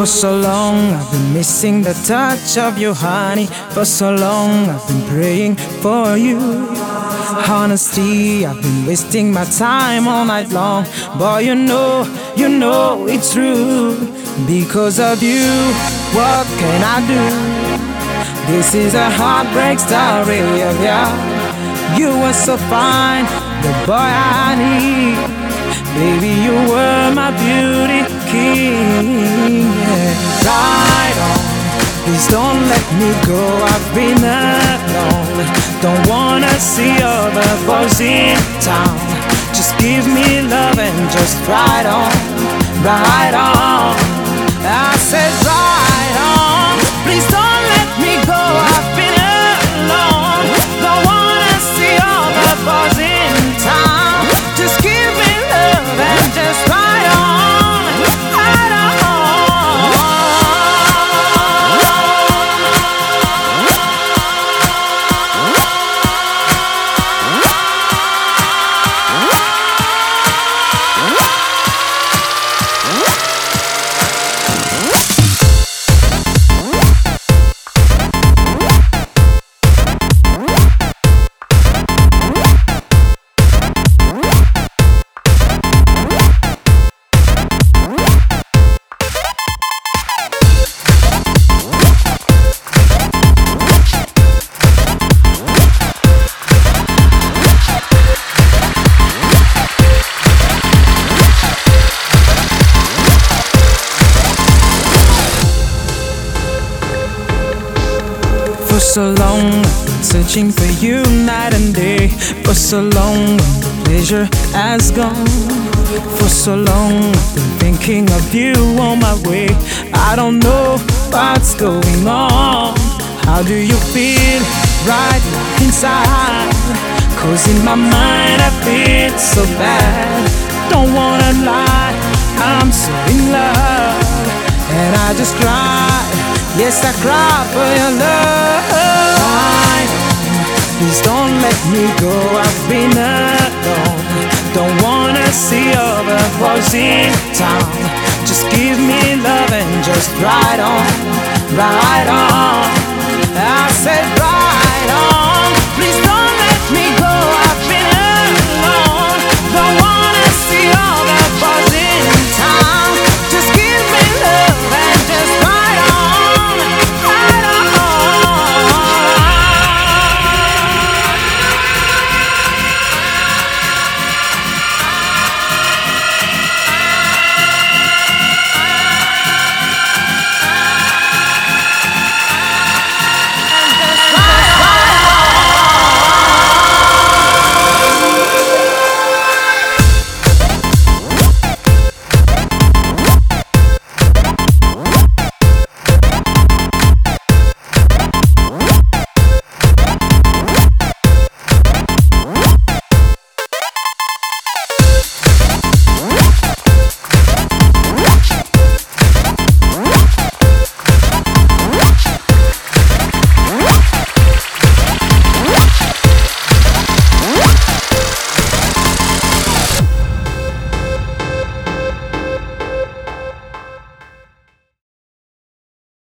For so long I've been missing the touch of you, honey. For so long I've been praying for you. Honesty, I've been wasting my time all night long. Boy, you know it's true. Because of you, what can I do? This is a heartbreak story of ya. You were so fine, the boy I need. Baby, you were my beauty king, yeah. Right on, please don't let me go. I've been alone, don't wanna see other boys in town. Just give me love and just ride on, ride on. I said ride on, please don't let me go. I've been alone, don't wanna see other boys in town. Just give me love and just ride on, ride on. For so long I've been searching for you night and day. For so long the pleasure has gone. For so long I've been thinking of you on my way. I don't know what's going on. How do you feel right inside? 'Cause in my mind I feel so bad. Don't wanna lie, I'm so in love. And I just cry, yes I cry for your love. Please don't let me go, I've been alone. Don't wanna see other boys in town. Just give me love and just ride on, ride on.